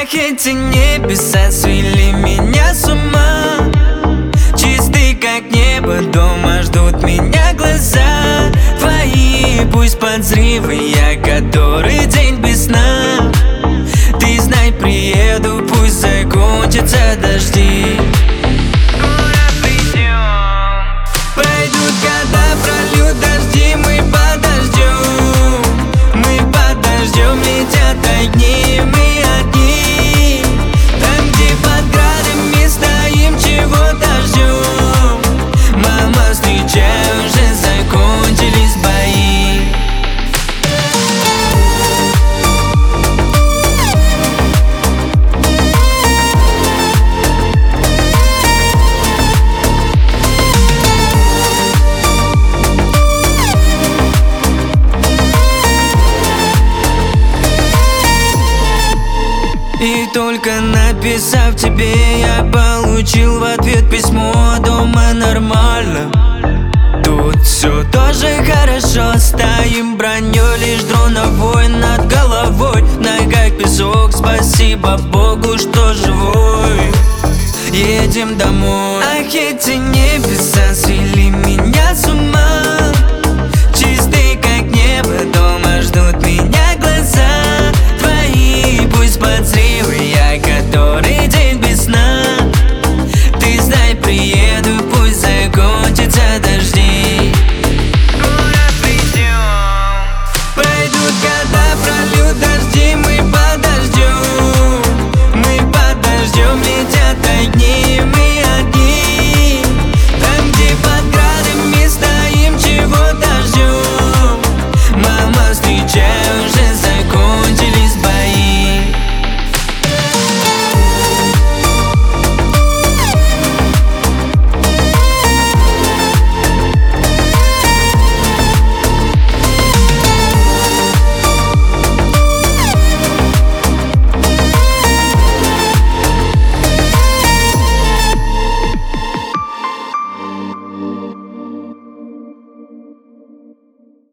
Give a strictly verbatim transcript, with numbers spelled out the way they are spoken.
Ах, эти небеса свели меня с ума. Чистый как небо, дома ждут меня глаза твои. Пусть под взрывы я который день без сна. Ты знай, приеду, пусть закончатся дожди. Пройдут года, прольют дожди, мы подождем. Мы подождем, летят огни, мы одни. Там, где под градами стоим, чего-то ждем. Мама, встречай, уже закончились бои. И только написав тебе, я получил в ответ письмо. Дома нормально, тут все тоже хорошо. Стоим броней, лишь дроновой над головой. В ногах песок, спасибо Богу, что живой. Едем домой. Ах, эти